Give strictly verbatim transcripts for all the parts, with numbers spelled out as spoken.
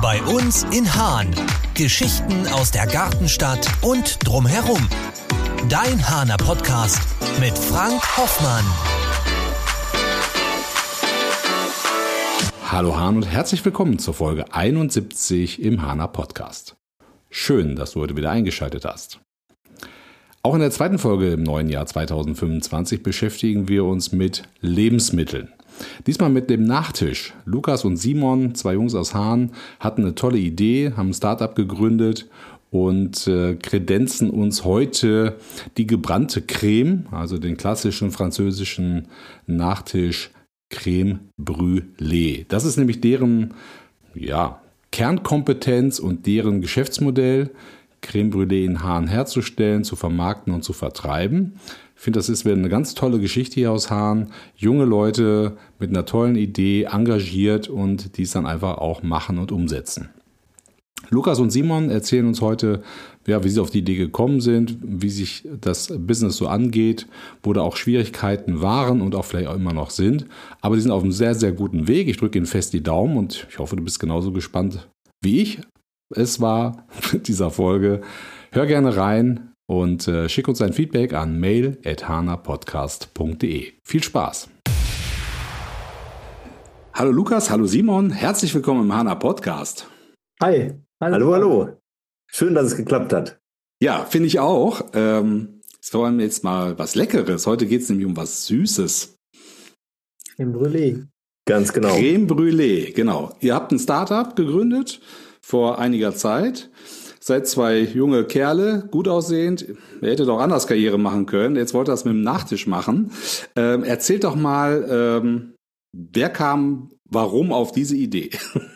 Bei uns in Hahn. Geschichten aus der Gartenstadt und drumherum. Dein Hahner Podcast mit Frank Hoffmann. Hallo Hahn und herzlich willkommen zur Folge einundsiebzig im Hahner Podcast. Schön, dass du heute wieder eingeschaltet hast. Auch in der zweiten Folge im neuen Jahr zweitausendfünfundzwanzig beschäftigen wir uns mit Lebensmitteln. Diesmal mit dem Nachtisch. Lukas und Simon, zwei Jungs aus Hahn, hatten eine tolle Idee, haben ein Startup gegründet und äh, kredenzen uns heute die gebrannte Creme, also den klassischen französischen Nachtisch Crème Brûlée. Das ist nämlich deren ja, Kernkompetenz und deren Geschäftsmodell, Crème Brûlée in Hahn herzustellen, zu vermarkten und zu vertreiben. Ich finde, das ist eine ganz tolle Geschichte hier aus Hahn. Junge Leute mit einer tollen Idee, engagiert und die es dann einfach auch machen und umsetzen. Lukas und Simon erzählen uns heute, ja, wie sie auf die Idee gekommen sind, wie sich das Business so angeht, wo da auch Schwierigkeiten waren und auch vielleicht auch immer noch sind. Aber die sind auf einem sehr, sehr guten Weg. Ich drücke ihnen fest die Daumen und ich hoffe, du bist genauso gespannt wie ich es war mit dieser Folge. Hör gerne rein und äh, schick uns dein Feedback an mail at hahnerpodcast punkt de. Viel Spaß! Hallo Lukas, hallo Simon, herzlich willkommen im Hahner Podcast. Hi. Hallo, hallo. hallo. Schön, dass es geklappt hat. Ja, finde ich auch. Ähm, jetzt wollen wir jetzt mal was Leckeres. Heute geht es nämlich um was Süßes. Crème Brûlée. Ganz genau. Crème Brûlée, genau. Ihr habt ein Startup gegründet vor einiger Zeit. Seid zwei junge Kerle, gut aussehend. Ihr hättet auch anders Karriere machen können. Jetzt wollt ihr das mit dem Nachtisch machen. Ähm, erzählt doch mal, ähm, wer kam, warum auf diese Idee?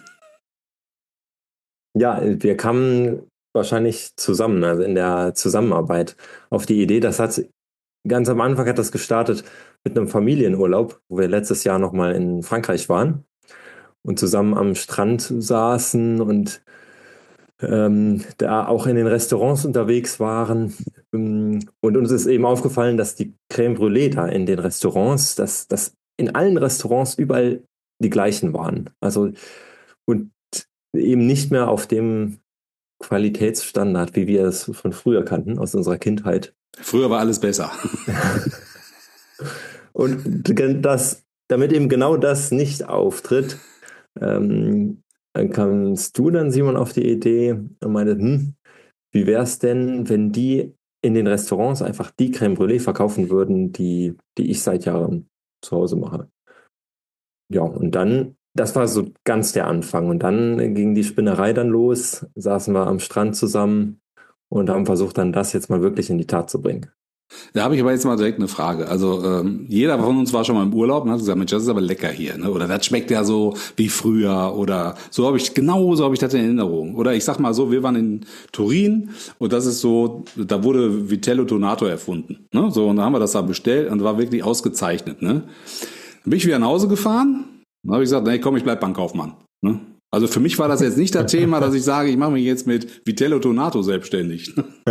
Ja, wir kamen wahrscheinlich zusammen, also in der Zusammenarbeit auf die Idee. Das hat ganz am Anfang hat das gestartet mit einem Familienurlaub, wo wir letztes Jahr nochmal in Frankreich waren und zusammen am Strand saßen und ähm, da auch in den Restaurants unterwegs waren. Und uns ist eben aufgefallen, dass die Crème Brûlée da in den Restaurants, dass, dass in allen Restaurants überall die gleichen waren. Also und eben nicht mehr auf dem Qualitätsstandard, wie wir es von früher kannten, aus unserer Kindheit. Früher war alles besser. Und das, damit eben genau das nicht auftritt, ähm, dann kamst du dann, Simon, auf die Idee und meinte, hm, wie wäre es denn, wenn die in den Restaurants einfach die Crème Brûlée verkaufen würden, die, die ich seit Jahren zu Hause mache. Ja, und dann das war so ganz der Anfang. Und dann ging die Spinnerei dann los, saßen wir am Strand zusammen und haben versucht, dann das jetzt mal wirklich in die Tat zu bringen. Da habe ich aber jetzt mal direkt eine Frage. Also ähm, jeder von uns war schon mal im Urlaub und hat gesagt, Mensch, das ist aber lecker hier, ne? Oder das schmeckt ja so wie früher oder so habe ich, genau so habe ich das in Erinnerung. Oder ich sag mal so, wir waren in Turin und das ist so, da wurde Vitello Tonato erfunden, ne? So, und da haben wir das da bestellt und war wirklich ausgezeichnet, ne? Dann bin ich wieder nach Hause gefahren. Dann habe ich gesagt, nee, komm, ich bleib Bankkaufmann. Ne? Also für mich war das jetzt nicht das Thema, dass ich sage, ich mache mich jetzt mit Vitello Tonato selbstständig.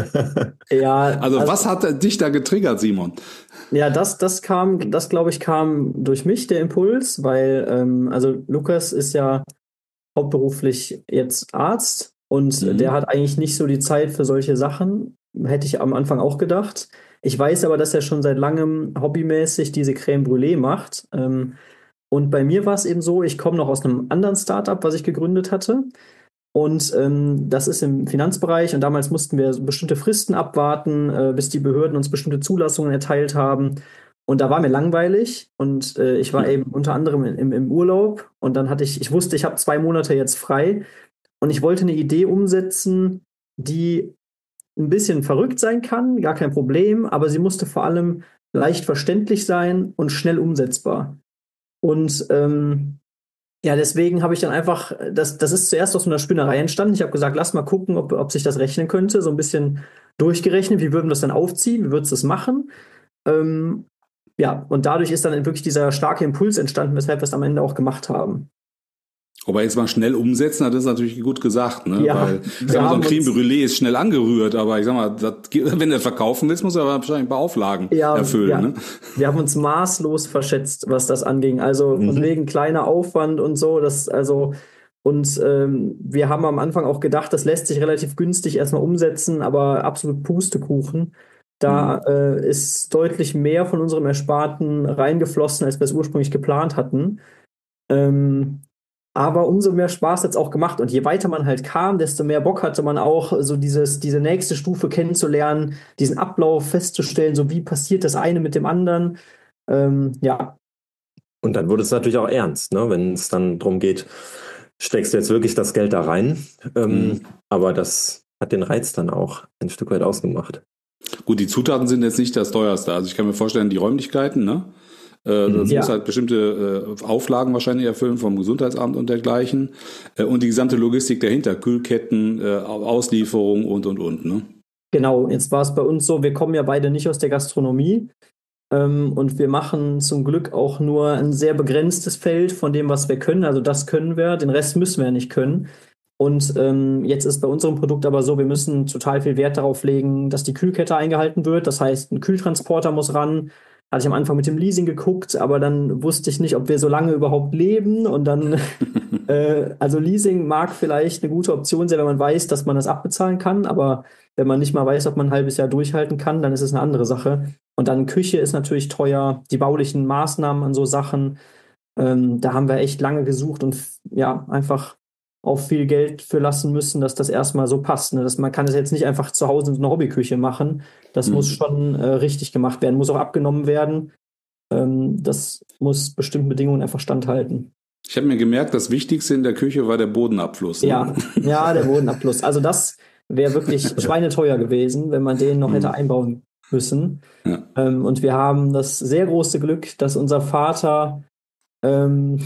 Ja. Also, also was hat dich da getriggert, Simon? Ja, das, das kam, das glaube ich kam durch mich, der Impuls, weil, ähm, also Lukas ist ja hauptberuflich jetzt Arzt und mhm. der hat eigentlich nicht so die Zeit für solche Sachen, hätte ich am Anfang auch gedacht. Ich weiß aber, dass er schon seit langem hobbymäßig diese Crème Brûlée macht. Ähm, Und bei mir war es eben so, ich komme noch aus einem anderen Startup, was ich gegründet hatte. Und ähm, das ist im Finanzbereich. Und damals mussten wir bestimmte Fristen abwarten, äh, bis die Behörden uns bestimmte Zulassungen erteilt haben. Und da war mir langweilig. Und äh, ich war eben unter anderem im, im Urlaub. Und dann hatte ich, ich wusste, ich habe zwei Monate jetzt frei. Und ich wollte eine Idee umsetzen, die ein bisschen verrückt sein kann, gar kein Problem. Aber sie musste vor allem leicht verständlich sein und schnell umsetzbar. Und ähm, ja, deswegen habe ich dann einfach, das, das ist zuerst aus so einer Spinnerei entstanden. Ich habe gesagt, lass mal gucken, ob, ob sich das rechnen könnte. So ein bisschen durchgerechnet, wie würden wir das dann aufziehen, wie würdest du das machen? Ähm, ja, und dadurch ist dann wirklich dieser starke Impuls entstanden, weshalb wir es am Ende auch gemacht haben. Aber jetzt mal schnell umsetzen, das ist natürlich gut gesagt, ne? Ja, weil ich sag mal, so ein Crème Brûlée ist schnell angerührt, aber ich sag mal, das, wenn du verkaufen willst, musst du aber wahrscheinlich ein paar Auflagen ja, erfüllen. Ja. Ne? Wir haben uns maßlos verschätzt, was das anging. Also von mhm. wegen kleiner Aufwand und so, das, also Und ähm, wir haben am Anfang auch gedacht, das lässt sich relativ günstig erstmal umsetzen, aber absolut Pustekuchen. Da mhm. äh, ist deutlich mehr von unserem Ersparten reingeflossen, als wir es ursprünglich geplant hatten. Ähm, aber umso mehr Spaß hat es auch gemacht. Und je weiter man halt kam, desto mehr Bock hatte man auch, so dieses, diese nächste Stufe kennenzulernen, diesen Ablauf festzustellen, so wie passiert das eine mit dem anderen. Ähm, ja. Und dann wurde es natürlich auch ernst, ne? Wenn es dann darum geht, steckst du jetzt wirklich das Geld da rein? Ähm, mhm. Aber das hat den Reiz dann auch ein Stück weit ausgemacht. Gut, die Zutaten sind jetzt nicht das teuerste. Also ich kann mir vorstellen, die Räumlichkeiten, ne? Äh, das ja. muss halt bestimmte äh, Auflagen wahrscheinlich erfüllen vom Gesundheitsamt und dergleichen. Äh, und die gesamte Logistik dahinter, Kühlketten, äh, Auslieferung und, und, und, ne? Genau, jetzt war es bei uns so, wir kommen ja beide nicht aus der Gastronomie. Ähm, und wir machen zum Glück auch nur ein sehr begrenztes Feld von dem, was wir können. Also das können wir, den Rest müssen wir ja nicht können. Und ähm, jetzt ist bei unserem Produkt aber so, wir müssen total viel Wert darauf legen, dass die Kühlkette eingehalten wird. Das heißt, ein Kühltransporter muss ran. Hatte ich am Anfang mit dem Leasing geguckt, aber dann wusste ich nicht, ob wir so lange überhaupt leben. Und dann, äh, also Leasing mag vielleicht eine gute Option sein, wenn man weiß, dass man das abbezahlen kann. Aber wenn man nicht mal weiß, ob man ein halbes Jahr durchhalten kann, dann ist es eine andere Sache. Und dann Küche ist natürlich teuer, die baulichen Maßnahmen an so Sachen. Ähm, da haben wir echt lange gesucht und ja, einfach auch viel Geld für lassen müssen, dass das erstmal so passt. Ne? Dass man kann das jetzt nicht einfach zu Hause in so einer Hobbyküche machen. Das mhm. muss schon äh, richtig gemacht werden, muss auch abgenommen werden. Ähm, das muss bestimmten Bedingungen einfach standhalten. Ich habe mir gemerkt, das Wichtigste in der Küche war der Bodenabfluss. Ne? Ja, ja, der Bodenabfluss. Also das wäre wirklich schweineteuer gewesen, wenn man den noch hätte einbauen müssen. Ja. Ähm, und wir haben das sehr große Glück, dass unser Vater ähm,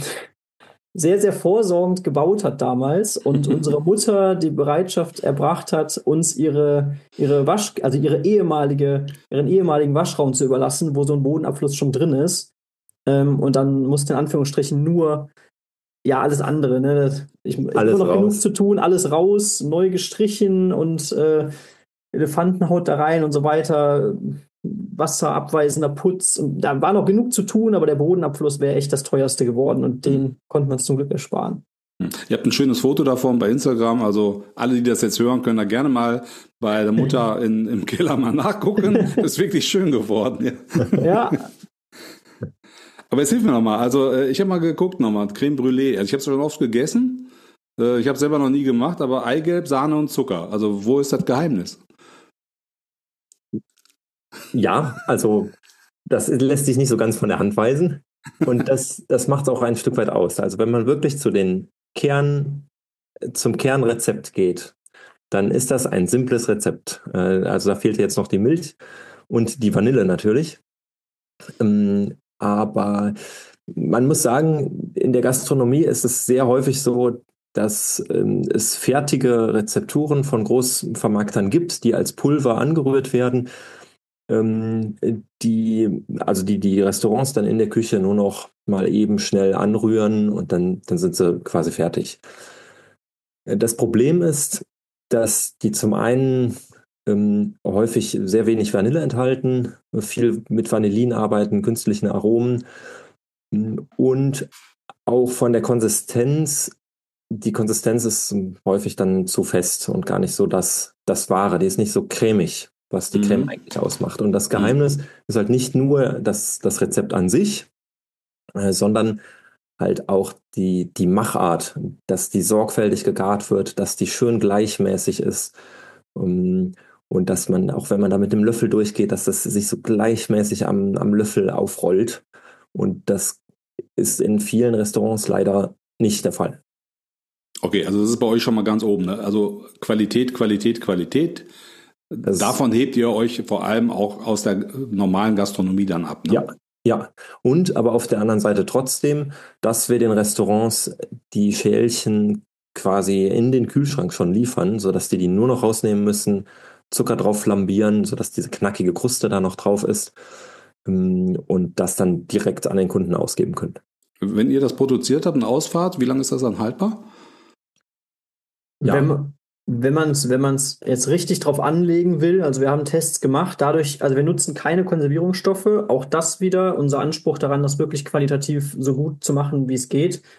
sehr, sehr vorsorgend gebaut hat damals und unsere Mutter die Bereitschaft erbracht hat, uns ihre, ihre Wasch, also ihre ehemalige, ihren ehemaligen Waschraum zu überlassen, wo so ein Bodenabfluss schon drin ist. Ähm, und dann musste in Anführungsstrichen nur ja, alles andere, ne? Ich, ich habe noch raus. genug zu tun, alles raus, neu gestrichen und äh, Elefantenhaut da rein und so weiter, wasserabweisender Putz. Und da war noch genug zu tun, aber der Bodenabfluss wäre echt das teuerste geworden und den mhm. konnte man zum Glück ersparen. Ihr habt ein schönes Foto davon bei Instagram, also alle, die das jetzt hören, können da gerne mal bei der Mutter in, im Keller mal nachgucken. Das ist wirklich schön geworden. Ja. ja. Aber jetzt hilf mir nochmal, also ich habe mal geguckt nochmal, Creme Brûlée, also ich habe es schon oft gegessen, ich habe es selber noch nie gemacht, aber Eigelb, Sahne und Zucker, also wo ist das Geheimnis? Ja, also das lässt sich nicht so ganz von der Hand weisen und das, das macht es auch ein Stück weit aus. Also wenn man wirklich zu den Kern, zum Kernrezept geht, dann ist das ein simples Rezept. Also da fehlt jetzt noch die Milch und die Vanille natürlich. Aber man muss sagen, in der Gastronomie ist es sehr häufig so, dass ähm, es fertige Rezepturen von Großvermarktern gibt, die als Pulver angerührt werden, ähm, die, also die, die Restaurants dann in der Küche nur noch mal eben schnell anrühren und dann, dann sind sie quasi fertig. Das Problem ist, dass die zum einen ähm, häufig sehr wenig Vanille enthalten, viel mit Vanillin arbeiten, künstlichen Aromen und auch von der Konsistenz, die Konsistenz ist häufig dann zu fest und gar nicht so das, das Wahre, die ist nicht so cremig, was die mhm. Creme eigentlich ausmacht. Und das Geheimnis mhm. ist halt nicht nur das, das Rezept an sich, äh, sondern halt auch die, die Machart, dass die sorgfältig gegart wird, dass die schön gleichmäßig ist. Um, Und dass man, auch wenn man da mit dem Löffel durchgeht, dass das sich so gleichmäßig am, am Löffel aufrollt. Und das ist in vielen Restaurants leider nicht der Fall. Okay, also das ist bei euch schon mal ganz oben, ne? Also Qualität, Qualität, Qualität. Das Davon hebt ihr euch vor allem auch aus der normalen Gastronomie dann ab, ne? Ja, ja. Und aber auf der anderen Seite trotzdem, dass wir den Restaurants die Schälchen quasi in den Kühlschrank schon liefern, sodass die die nur noch rausnehmen müssen, Zucker drauf flambieren, sodass diese knackige Kruste da noch drauf ist und das dann direkt an den Kunden ausgeben können. Wenn ihr das produziert habt und ausfahrt, wie lange ist das dann haltbar? Ja. Wenn, wenn man es wenn man's jetzt richtig drauf anlegen will, also wir haben Tests gemacht, dadurch, also wir nutzen keine Konservierungsstoffe, auch das wieder, unser Anspruch daran, das wirklich qualitativ so gut zu machen, wie es geht.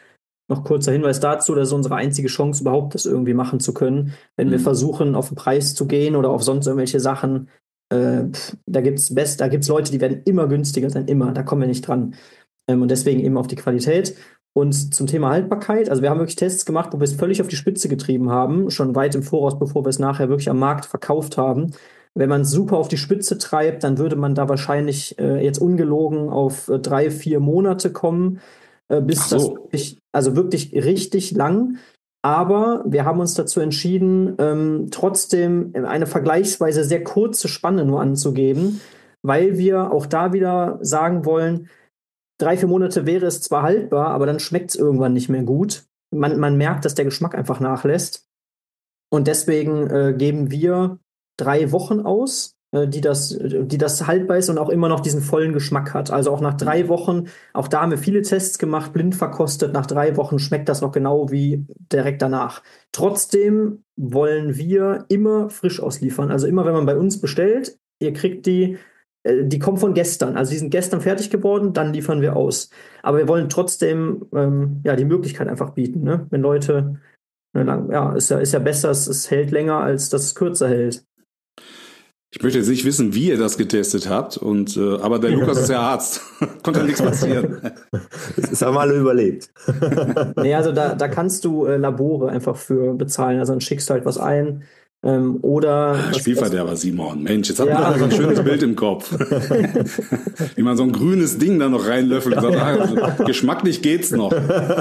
noch kurzer Hinweis dazu, das ist unsere einzige Chance, überhaupt das irgendwie machen zu können. Wenn mhm. wir versuchen, auf den Preis zu gehen oder auf sonst irgendwelche Sachen, äh, pff, da gibt's best, da gibt's Leute, die werden immer günstiger sein, immer, da kommen wir nicht dran. Ähm, und deswegen eben auf die Qualität. Und zum Thema Haltbarkeit, also wir haben wirklich Tests gemacht, wo wir es völlig auf die Spitze getrieben haben, schon weit im Voraus, bevor wir es nachher wirklich am Markt verkauft haben. Wenn man es super auf die Spitze treibt, dann würde man da wahrscheinlich äh, jetzt ungelogen auf äh, drei, vier Monate kommen, äh, bis so. das wirklich, also wirklich richtig lang. Aber wir haben uns dazu entschieden, ähm, trotzdem eine vergleichsweise sehr kurze Spanne nur anzugeben, weil wir auch da wieder sagen wollen, drei, vier Monate wäre es zwar haltbar, aber dann schmeckt es irgendwann nicht mehr gut. Man, man merkt, dass der Geschmack einfach nachlässt. Und deswegen äh, geben wir drei Wochen aus, äh, die, das, die das haltbar ist und auch immer noch diesen vollen Geschmack hat. Also auch nach drei Wochen, auch da haben wir viele Tests gemacht, blind verkostet. Nach drei Wochen schmeckt das noch genau wie direkt danach. Trotzdem wollen wir immer frisch ausliefern. Also immer, wenn man bei uns bestellt, ihr kriegt die Die kommen von gestern, also die sind gestern fertig geworden, dann liefern wir aus. Aber wir wollen trotzdem ähm, ja, die Möglichkeit einfach bieten, ne? Wenn Leute, ne, lang, ja, ist ja, ist ja besser, es, es hält länger, als dass es kürzer hält. Ich möchte jetzt nicht wissen, wie ihr das getestet habt, und äh, aber der Lukas ist ja Arzt. Konnte ja nichts passieren. Das haben alle überlebt. Nee, also da, da kannst du äh, Labore einfach für bezahlen, also dann schickst du halt was ein. Ähm, oder ah, Spielverderber Simon, Mensch, jetzt hat ja. man so ein schönes Bild im Kopf. Wie man so ein grünes Ding da noch reinlöffelt und sagt, ah, also, geschmacklich geht's noch.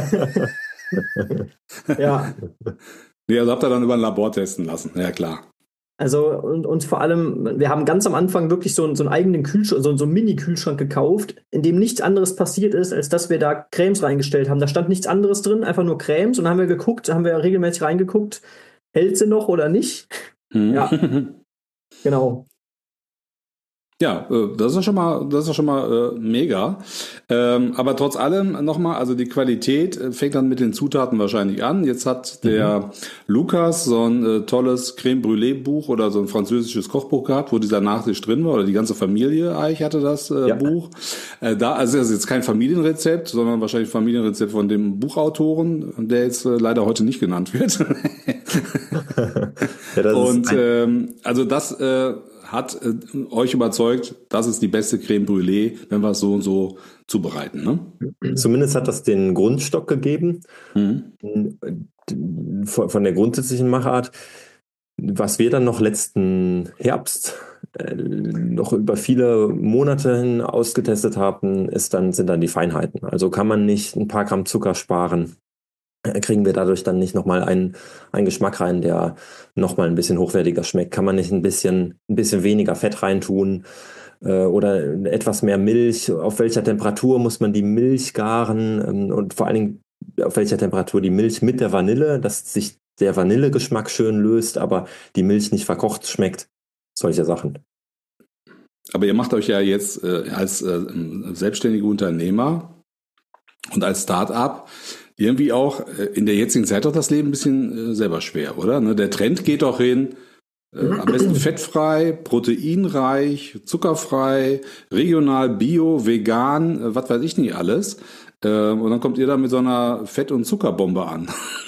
Ja. Nee, also habt ihr dann über ein Labor testen lassen, ja klar. Also und, und vor allem, wir haben ganz am Anfang wirklich so, so einen eigenen Kühlschrank, so, so einen Mini-Kühlschrank gekauft, in dem nichts anderes passiert ist, als dass wir da Cremes reingestellt haben. Da stand nichts anderes drin, einfach nur Cremes, und dann haben wir geguckt, haben wir regelmäßig reingeguckt, hält sie noch oder nicht? Mhm. Ja, genau. Ja, das ist ja schon mal, das ist ja schon mal äh, mega. Ähm, aber trotz allem nochmal, also die Qualität fängt dann mit den Zutaten wahrscheinlich an. Jetzt hat der mhm. Lukas so ein äh, tolles Crème Brûlée Buch oder so ein französisches Kochbuch gehabt, wo dieser Nachtisch drin war, oder die ganze Familie eigentlich hatte das äh, ja. Buch. Äh, da, also das ist jetzt kein Familienrezept, sondern wahrscheinlich Familienrezept von dem Buchautoren, der jetzt äh, leider heute nicht genannt wird. Ja, das Und ist ähm, also das äh, hat äh, euch überzeugt, das ist die beste Crème Brûlée, wenn wir es so und so zubereiten, ne? Zumindest hat das den Grundstock gegeben, mhm. von, von der grundsätzlichen Machart. Was wir dann noch letzten Herbst äh, noch über viele Monate hin ausgetestet haben, ist dann, sind dann die Feinheiten. Also kann man nicht ein paar Gramm Zucker sparen, kriegen wir dadurch dann nicht nochmal einen, einen Geschmack rein, der nochmal ein bisschen hochwertiger schmeckt? Kann man nicht ein bisschen, ein bisschen weniger Fett reintun äh, oder etwas mehr Milch? Auf welcher Temperatur muss man die Milch garen ähm, und vor allen Dingen auf welcher Temperatur die Milch mit der Vanille, dass sich der Vanillegeschmack schön löst, aber die Milch nicht verkocht schmeckt? Solche Sachen. Aber ihr macht euch ja jetzt äh, als äh, selbstständige Unternehmer und als Start-up irgendwie auch in der jetzigen Zeit doch das Leben ein bisschen äh, selber schwer, oder? Ne? Der Trend geht doch hin, äh, am besten fettfrei, proteinreich, zuckerfrei, regional, bio, vegan, äh, was weiß ich nicht alles. Äh, und dann kommt ihr da mit so einer Fett- und Zuckerbombe an.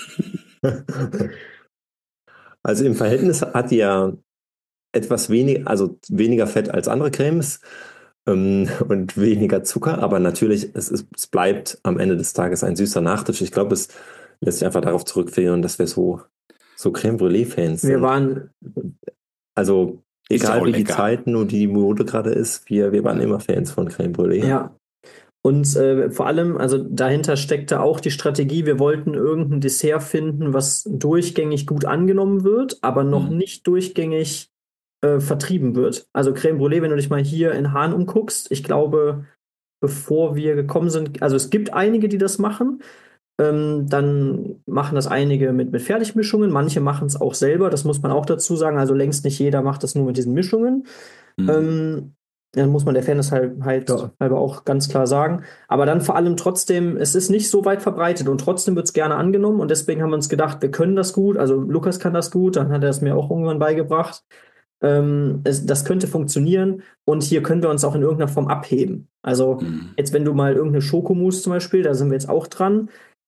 Also im Verhältnis hat die ja etwas weniger, also weniger Fett als andere Cremes. Und weniger Zucker, aber natürlich, es, ist, es bleibt am Ende des Tages ein süßer Nachtisch. Ich glaube, es lässt sich einfach darauf zurückführen, dass wir so, so Crème Brûlée-Fans sind. Wir waren, also egal wie lecker. Die Zeiten und die Mode gerade ist, wir, wir waren immer Fans von Crème Brûlée. Ja. Und äh, vor allem, also dahinter steckte auch die Strategie, wir wollten irgendein Dessert finden, was durchgängig gut angenommen wird, aber noch mhm. nicht durchgängig Äh, vertrieben wird. Also Crème Brûlée, wenn du dich mal hier in Hahn umguckst, ich glaube, bevor wir gekommen sind, also es gibt einige, die das machen, ähm, dann machen das einige mit, mit Fertigmischungen, manche machen es auch selber, das muss man auch dazu sagen, also längst nicht jeder macht das nur mit diesen Mischungen. Mhm. Ähm, dann muss man der Fairness halt, halt ja. halber auch ganz klar sagen. Aber dann vor allem trotzdem, es ist nicht so weit verbreitet und trotzdem wird es gerne angenommen und deswegen haben wir uns gedacht, wir können das gut, also Lukas kann das gut, dann hat er es mir auch irgendwann beigebracht. Ähm, es, das könnte funktionieren und hier können wir uns auch in irgendeiner Form abheben. Also mhm. jetzt, wenn du mal irgendeine Schokomousse zum Beispiel, da sind wir jetzt auch dran,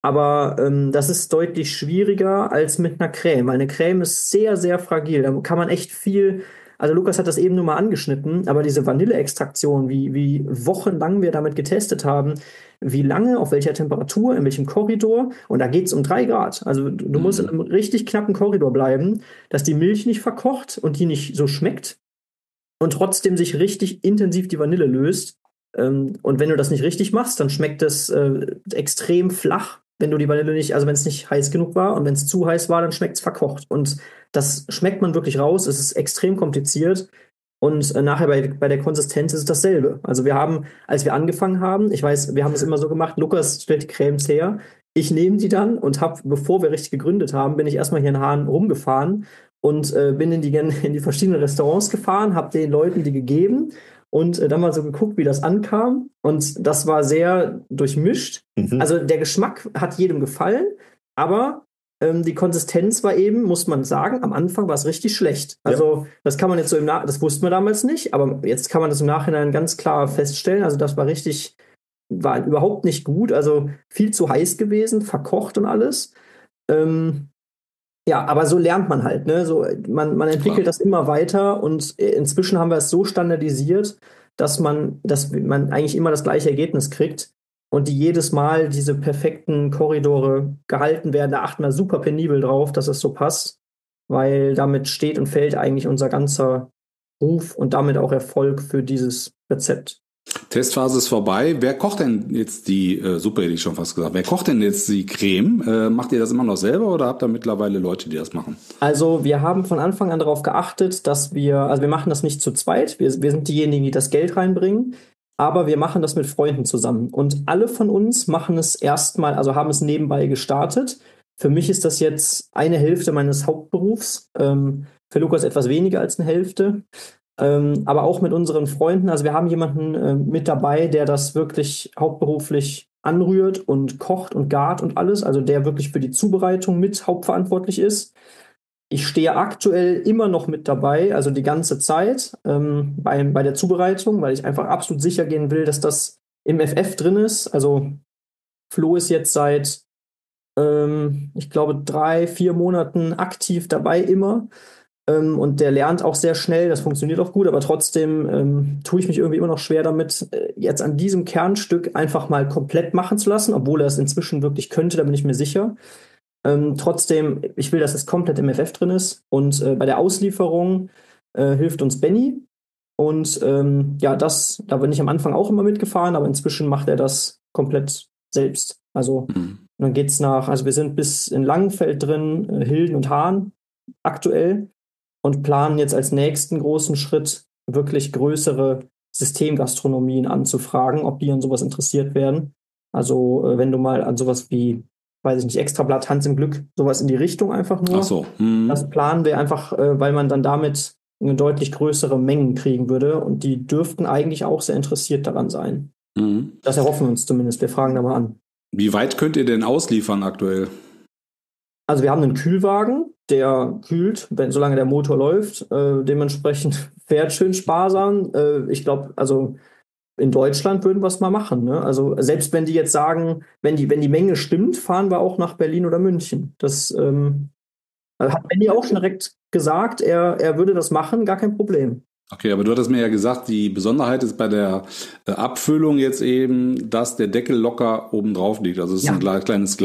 Aber ähm, das ist deutlich schwieriger als mit einer Creme, weil eine Creme ist sehr, sehr fragil. Da kann man echt viel, also Lukas hat das eben nur mal angeschnitten, aber diese Vanilleextraktion, wie, wie wochenlang wir damit getestet haben, wie lange, auf welcher Temperatur, in welchem Korridor, und da geht es um drei Grad. Also du, du musst in einem richtig knappen Korridor bleiben, dass die Milch nicht verkocht und die nicht so schmeckt und trotzdem sich richtig intensiv die Vanille löst. Ähm, und wenn du das nicht richtig machst, dann schmeckt es äh, extrem flach. Wenn du die Vanille nicht, also wenn es nicht heiß genug war, und wenn es zu heiß war, dann schmeckt es verkocht. Und das schmeckt man wirklich raus. Es ist extrem kompliziert. Und äh, nachher bei, bei der Konsistenz ist es dasselbe. Also wir haben, als wir angefangen haben, ich weiß, wir haben es immer so gemacht, Lukas stellt die Cremes her, ich nehme die dann und habe, bevor wir richtig gegründet haben, bin ich erstmal hier in Hahn rumgefahren und äh, bin in die, in die verschiedenen Restaurants gefahren, habe den Leuten die gegeben und äh, dann mal so geguckt, wie das ankam. Und das war sehr durchmischt. Mhm. Also der Geschmack hat jedem gefallen, aber ähm, die Konsistenz war eben, muss man sagen, am Anfang war es richtig schlecht. Also ja. das kann man jetzt so im Nach- das wussten wir damals nicht, aber jetzt kann man das im Nachhinein ganz klar feststellen. Also das war richtig, war überhaupt nicht gut. Also viel zu heiß gewesen, verkocht und alles. Ähm, Ja, aber so lernt man halt, ne? So, man, man entwickelt das immer weiter und inzwischen haben wir es so standardisiert, dass man, dass man eigentlich immer das gleiche Ergebnis kriegt und die jedes Mal diese perfekten Korridore gehalten werden. Da achten wir super penibel drauf, dass es so passt, weil damit steht und fällt eigentlich unser ganzer Ruf und damit auch Erfolg für dieses Rezept. Testphase ist vorbei. Wer kocht denn jetzt die äh, Suppe, hätte ich schon fast gesagt. Wer kocht denn jetzt die Creme? Äh, macht ihr das immer noch selber oder habt ihr mittlerweile Leute, die das machen? Also wir haben von Anfang an darauf geachtet, dass wir, also wir machen das nicht zu zweit. Wir, wir sind diejenigen, die das Geld reinbringen. Aber wir machen das mit Freunden zusammen. Und alle von uns machen es erstmal, also haben es nebenbei gestartet. Für mich ist das jetzt eine Hälfte meines Hauptberufs. Ähm, für Lukas etwas weniger als eine Hälfte. Ähm, aber auch mit unseren Freunden. Also wir haben jemanden äh, mit dabei, der das wirklich hauptberuflich anrührt und kocht und gart und alles. Also der wirklich für die Zubereitung mit hauptverantwortlich ist. Ich stehe aktuell immer noch mit dabei, also die ganze Zeit ähm, bei, bei der Zubereitung, weil ich einfach absolut sicher gehen will, dass das im F F drin ist. Also Flo ist jetzt seit, ähm, ich glaube, drei, vier Monaten aktiv dabei immer. Ähm, und der lernt auch sehr schnell, das funktioniert auch gut, aber trotzdem ähm, tue ich mich irgendwie immer noch schwer damit, äh, jetzt an diesem Kernstück einfach mal komplett machen zu lassen, obwohl er es inzwischen wirklich könnte, da bin ich mir sicher. Ähm, trotzdem, ich will, dass es komplett im F F drin ist und äh, bei der Auslieferung äh, hilft uns Benny und ähm, ja, das, da bin ich am Anfang auch immer mitgefahren, aber inzwischen macht er das komplett selbst. Also mhm. dann geht's nach, also wir sind bis in Langenfeld drin, äh, Hilden und Hahn aktuell. Und planen jetzt als nächsten großen Schritt wirklich größere Systemgastronomien anzufragen, ob die an sowas interessiert werden. Also äh, wenn du mal an sowas wie, weiß ich nicht, Extrablatt, Hans im Glück, sowas in die Richtung einfach nur. Ach so. Mhm. Das planen wir einfach, äh, weil man dann damit eine deutlich größere Mengen kriegen würde. Und die dürften eigentlich auch sehr interessiert daran sein. Mhm. Das erhoffen wir uns zumindest. Wir fragen da mal an. Wie weit könnt ihr denn ausliefern aktuell? Also wir haben einen Kühlwagen, der kühlt, wenn, solange der Motor läuft. Äh, dementsprechend fährt schön sparsam. Äh, ich glaube, also in Deutschland würden wir es mal machen. Ne? Also selbst wenn die jetzt sagen, wenn die, wenn die Menge stimmt, fahren wir auch nach Berlin oder München. Das ähm, hat Benny auch schon direkt gesagt, er, er würde das machen, gar kein Problem. Okay, aber du hattest mir ja gesagt, die Besonderheit ist bei der äh, Abfüllung jetzt eben, dass der Deckel locker oben drauf liegt. Also es ist ja. ein kleines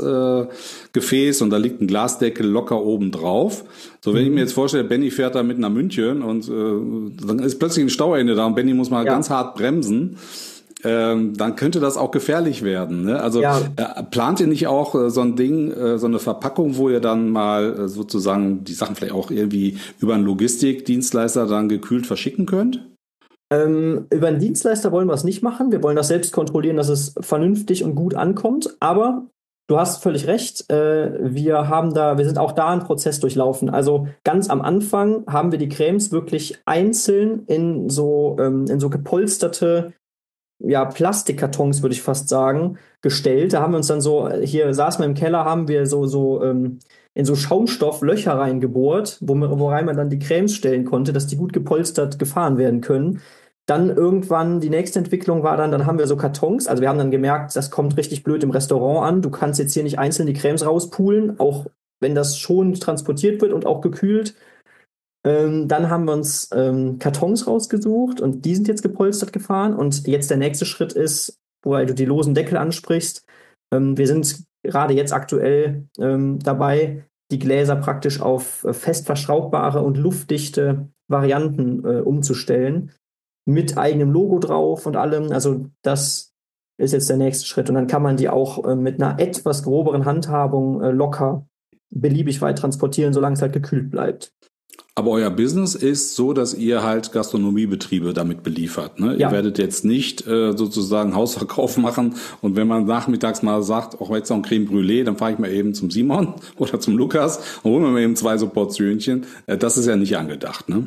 Glasgefäß äh, und da liegt ein Glasdeckel locker oben drauf. So, wenn mhm. ich mir jetzt vorstelle, Benny fährt da mit nach München und äh, dann ist plötzlich ein Stauende da und Benny muss mal ja. ganz hart bremsen. Ähm, dann könnte das auch gefährlich werden. Ne? Also ja. äh, plant ihr nicht auch äh, so ein Ding, äh, so eine Verpackung, wo ihr dann mal äh, sozusagen die Sachen vielleicht auch irgendwie über einen Logistikdienstleister dann gekühlt verschicken könnt? Ähm, über einen Dienstleister wollen wir es nicht machen. Wir wollen das selbst kontrollieren, dass es vernünftig und gut ankommt. Aber du hast völlig recht. Äh, wir haben da, wir sind auch da einen Prozess durchlaufen. Also ganz am Anfang haben wir die Cremes wirklich einzeln in so ähm, in so gepolsterte ja, Plastikkartons, würde ich fast sagen, gestellt. Da haben wir uns dann so, hier saßen wir im Keller, haben wir so, so ähm, in so Schaumstoff Löcher reingebohrt, wo, worein man dann die Cremes stellen konnte, dass die gut gepolstert gefahren werden können. dann irgendwann die nächste Entwicklung war dann, dann haben wir so Kartons, also wir haben dann gemerkt, das kommt richtig blöd im Restaurant an. Du kannst jetzt hier nicht einzeln die Cremes rauspulen, auch wenn das schon transportiert wird und auch gekühlt. Ähm, dann haben wir uns ähm, Kartons rausgesucht und die sind jetzt gepolstert gefahren. Und jetzt der nächste Schritt ist, wo du die losen Deckel ansprichst. Ähm, wir sind gerade jetzt aktuell ähm, dabei, die Gläser praktisch auf äh, fest verschraubbare und luftdichte Varianten äh, umzustellen. Mit eigenem Logo drauf und allem. Also das ist jetzt der nächste Schritt. Und dann kann man die auch äh, mit einer etwas groberen Handhabung äh, locker beliebig weit transportieren, solange es halt gekühlt bleibt. Aber euer Business ist so, dass ihr halt Gastronomiebetriebe damit beliefert. Ne? Ja. Ihr werdet jetzt nicht äh, sozusagen Hausverkauf machen und wenn man nachmittags mal sagt, auch jetzt noch ein Creme Brûlée, dann fahre ich mal eben zum Simon oder zum Lukas und hole mir mal eben zwei so Portionchen. Äh, das ist ja nicht angedacht, ne?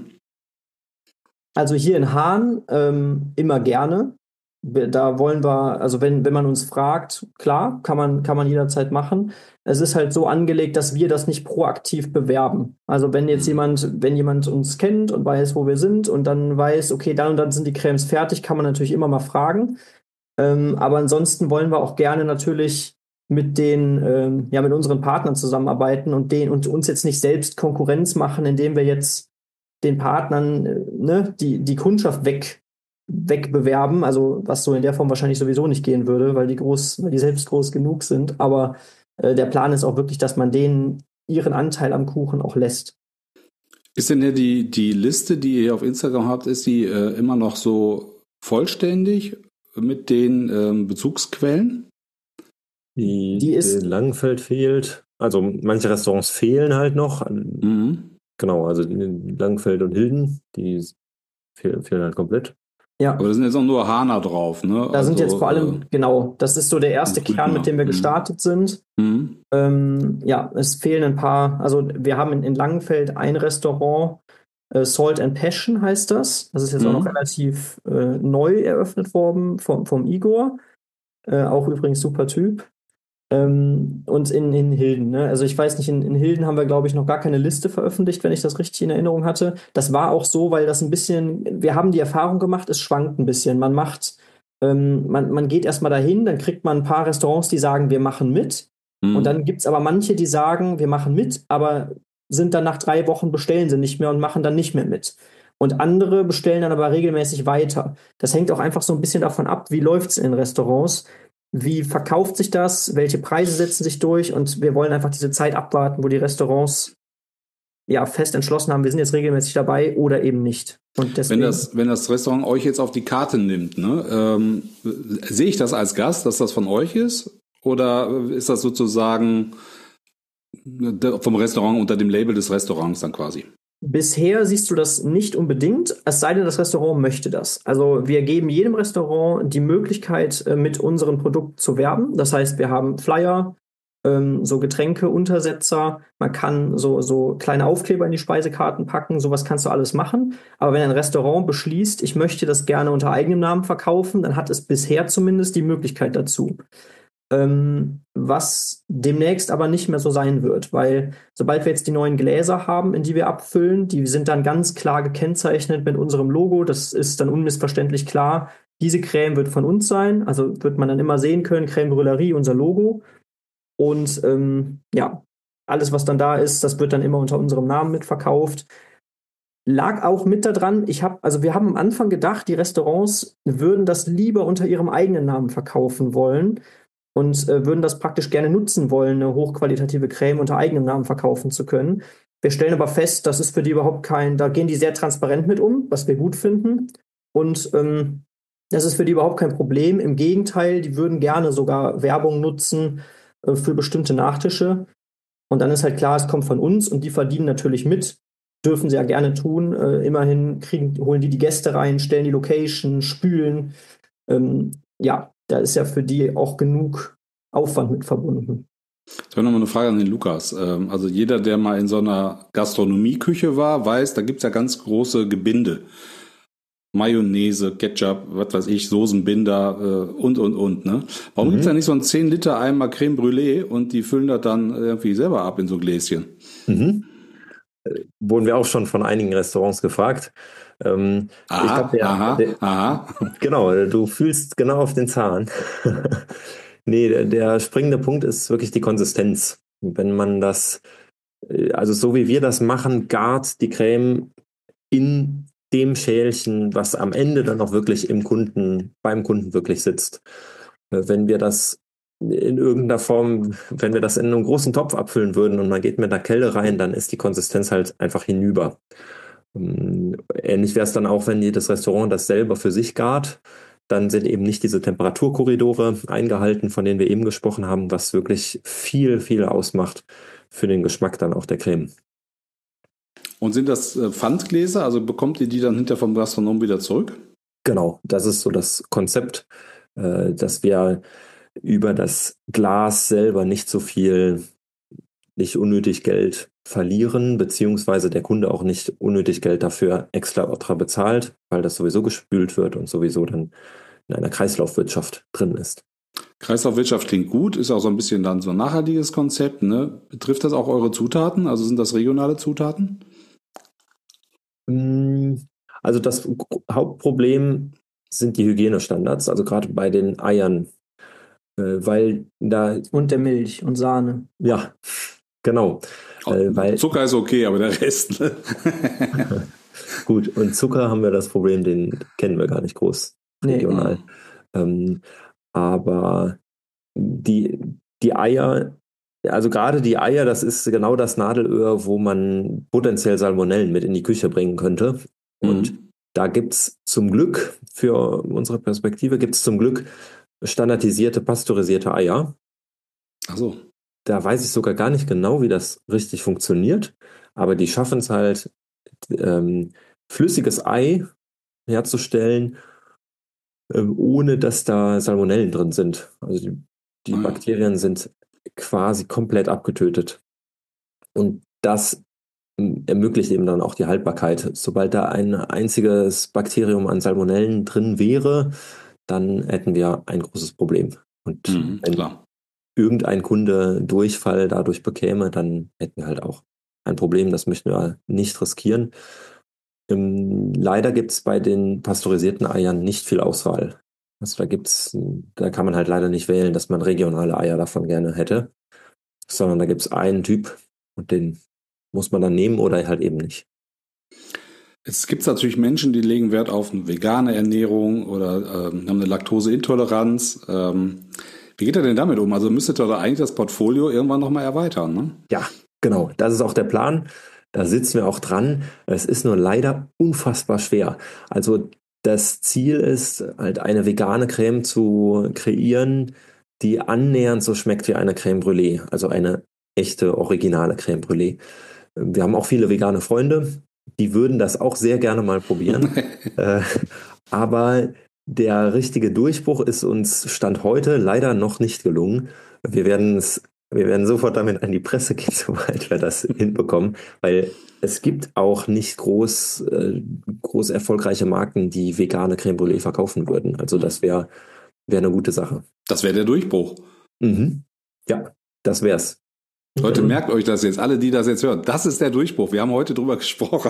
Also hier in Hahn ähm, immer gerne. Da wollen wir, also wenn, wenn man uns fragt, klar, kann man, kann man jederzeit machen. Es ist halt so angelegt, dass wir das nicht proaktiv bewerben. Also wenn jetzt jemand, wenn jemand uns kennt und weiß, wo wir sind und dann weiß, okay, dann und dann sind die Cremes fertig, kann man natürlich immer mal fragen. Ähm, aber ansonsten wollen wir auch gerne natürlich mit den, ähm, ja, mit unseren Partnern zusammenarbeiten und den und uns jetzt nicht selbst Konkurrenz machen, indem wir jetzt den Partnern, äh, ne, die, die Kundschaft weg wegbewerben, also was so in der Form wahrscheinlich sowieso nicht gehen würde, weil die groß, weil die selbst groß genug sind. Aber äh, der Plan ist auch wirklich, dass man denen ihren Anteil am Kuchen auch lässt. Ist denn ja die, die Liste, die ihr auf Instagram habt, ist die äh, immer noch so vollständig mit den ähm, Bezugsquellen? Die, Die ist- die Langenfeld fehlt. Also manche Restaurants fehlen halt noch. Mhm. Genau, also Langenfeld und Hilden, die fehlen, fehlen halt komplett. Ja, Aber da sind jetzt auch nur Hahner drauf, ne? da sind Also, jetzt vor allem, äh, genau, das ist so der erste Gut, Kern, ja. mit dem wir Mhm. gestartet sind. mhm. Ähm, ja, es fehlen ein paar, also wir haben in, in Langenfeld ein Restaurant, äh, Salt and Passion heißt das. Das ist jetzt auch Mhm. noch relativ äh, neu eröffnet worden vom, vom Igor. Äh, auch übrigens super Typ. Ähm, und in, in Hilden, ne? Also ich weiß nicht, in, in Hilden haben wir, glaube ich, noch gar keine Liste veröffentlicht, wenn ich das richtig in Erinnerung hatte. Das war auch so, weil das ein bisschen, wir haben die Erfahrung gemacht, es schwankt ein bisschen. Man macht, ähm, man, man geht erstmal dahin, dann kriegt man ein paar Restaurants, die sagen, wir machen mit. Mhm. Und dann gibt es aber manche, die sagen, wir machen mit, aber sind dann nach drei Wochen bestellen sie nicht mehr und machen dann nicht mehr mit. Und andere bestellen dann aber regelmäßig weiter. Das hängt auch einfach so ein bisschen davon ab, wie läuft es in den Restaurants. Wie verkauft sich das? Welche Preise setzen sich durch? Und wir wollen einfach diese Zeit abwarten, wo die Restaurants ja fest entschlossen haben, wir sind jetzt regelmäßig dabei oder eben nicht. Und deswegen, Wenn das, wenn das Restaurant euch jetzt auf die Karte nimmt, ne, ähm, sehe ich das als Gast, dass das von euch ist? Oder ist das sozusagen vom Restaurant unter dem Label des Restaurants dann quasi? bisher siehst du das nicht unbedingt, es sei denn, das Restaurant möchte das. Also wir geben jedem Restaurant die Möglichkeit, äh, mit unserem Produkt zu werben. Das heißt, wir haben Flyer, ähm, so Getränke, Untersetzer, man kann so, so kleine Aufkleber in die Speisekarten packen, sowas kannst du alles machen. Aber wenn ein Restaurant beschließt, ich möchte das gerne unter eigenem Namen verkaufen, dann hat es bisher zumindest die Möglichkeit dazu. Ähm, was demnächst aber nicht mehr so sein wird, weil sobald wir jetzt die neuen Gläser haben, in die wir abfüllen, die sind dann ganz klar gekennzeichnet mit unserem Logo, das ist dann unmissverständlich klar, diese Creme wird von uns sein, also wird man dann immer sehen können, Crème Brûlerie, unser Logo und ähm, ja, alles was dann da ist, das wird dann immer unter unserem Namen mitverkauft. Lag auch mit daran, ich habe, also wir haben am Anfang gedacht, die Restaurants würden das lieber unter ihrem eigenen Namen verkaufen wollen, und äh, würden das praktisch gerne nutzen wollen, eine hochqualitative Creme unter eigenem Namen verkaufen zu können. Wir stellen aber fest, das ist für die überhaupt kein, da gehen die sehr transparent mit um, was wir gut finden. Und ähm, das ist für die überhaupt kein Problem. Im Gegenteil, die würden gerne sogar Werbung nutzen äh, für bestimmte Nachtische. Und dann ist halt klar, es kommt von uns und die verdienen natürlich mit. Dürfen sie ja gerne tun. Äh, immerhin kriegen, holen die die Gäste rein, stellen die Location, spülen. Ähm, ja, da ist ja für die auch genug Aufwand mit verbunden. Ich habe nochmal eine Frage an den Lukas. Also jeder, der mal in so einer Gastronomieküche war, weiß, da gibt es ja ganz große Gebinde. Mayonnaise, Ketchup, was weiß ich, Soßenbinder und, und, und. Ne? Warum mhm. gibt es da nicht so ein zehn Liter Eimer Creme Brûlée und die füllen das dann irgendwie selber ab in so Gläschen? Mhm. wurden wir auch schon von einigen Restaurants gefragt. Ähm, aha, ich glaub, der, aha, der, aha. Genau, du fühlst genau auf den Zahn. Nee, der, der springende Punkt ist wirklich die Konsistenz. Wenn man das, also so wie wir das machen, gart die Creme in dem Schälchen, was am Ende dann auch wirklich im Kunden, beim Kunden wirklich sitzt. Wenn wir das in irgendeiner Form, wenn wir das in einem großen Topf abfüllen würden und man geht mit einer Kelle rein, dann ist die Konsistenz halt einfach hinüber. Ähnlich wäre es dann auch, wenn jedes Restaurant das selber für sich gart. Dann sind eben nicht diese Temperaturkorridore eingehalten, von denen wir eben gesprochen haben, was wirklich viel, viel ausmacht für den Geschmack dann auch der Creme. Und sind das äh, Pfandgläser? Also bekommt ihr die dann hinter vom Gastronom wieder zurück? Genau, das ist so das Konzept, äh, dass wir über das Glas selber nicht so viel, nicht unnötig Geld verlieren, beziehungsweise der Kunde auch nicht unnötig Geld dafür extra bezahlt, weil das sowieso gespült wird und sowieso dann in einer Kreislaufwirtschaft drin ist. Kreislaufwirtschaft klingt gut, ist auch so ein bisschen dann so ein nachhaltiges Konzept. Ne? Betrifft das auch eure Zutaten? Also sind das regionale Zutaten? Also das Hauptproblem sind die Hygienestandards, also gerade bei den Eiern, weil da... Und der Milch und Sahne. Ja, genau. Oh, weil, Zucker ist okay, aber der Rest... Ne? Gut, und Zucker haben wir das Problem, den kennen wir gar nicht groß regional. Nee. Ähm, aber die, die Eier, also gerade die Eier, das ist genau das Nadelöhr, wo man potenziell Salmonellen mit in die Küche bringen könnte. Und mhm. da gibt es zum Glück, für unsere Perspektive, gibt es zum Glück standardisierte, pasteurisierte Eier. Ach so. Da weiß ich sogar gar nicht genau, wie das richtig funktioniert, aber die schaffen es halt, ähm, flüssiges Ei herzustellen, ähm, ohne dass da Salmonellen drin sind. Also die, die ah, ja. Bakterien sind quasi komplett abgetötet. Und das ermöglicht eben dann auch die Haltbarkeit. Sobald da ein einziges Bakterium an Salmonellen drin wäre, dann hätten wir ein großes Problem. Und mhm, wenn klar. irgendein Kunde Durchfall dadurch bekäme, dann hätten wir halt auch ein Problem. Das möchten wir nicht riskieren. Ähm, leider gibt es bei den pasteurisierten Eiern nicht viel Auswahl. Also da gibt's, da kann man halt leider nicht wählen, dass man regionale Eier davon gerne hätte, sondern da gibt es einen Typ und den muss man dann nehmen oder halt eben nicht. Es gibt natürlich Menschen, die legen Wert auf eine vegane Ernährung oder ähm, haben eine Laktoseintoleranz. Ähm, wie geht er denn damit um? Also müsstet ihr da eigentlich das Portfolio irgendwann nochmal erweitern, ne? Ja, genau. Das ist auch der Plan. Da sitzen wir auch dran. Es ist nur leider unfassbar schwer. Also das Ziel ist, halt eine vegane Creme zu kreieren, die annähernd so schmeckt wie eine Creme Brûlée. Also eine echte, originale Creme Brûlée. Wir haben auch viele vegane Freunde, die würden das auch sehr gerne mal probieren. äh, aber der richtige Durchbruch ist uns Stand heute leider noch nicht gelungen. Wir werden es Wir werden sofort damit an die Presse gehen, sobald wir das hinbekommen, weil es gibt auch nicht groß, äh, groß erfolgreiche Marken, die vegane Creme Brûlée verkaufen würden. Also das wäre wär eine gute Sache. Das wäre der Durchbruch. Mhm. Ja, das wär's. Leute, merkt euch das jetzt, alle, die das jetzt hören. Das ist der Durchbruch. Wir haben heute drüber gesprochen.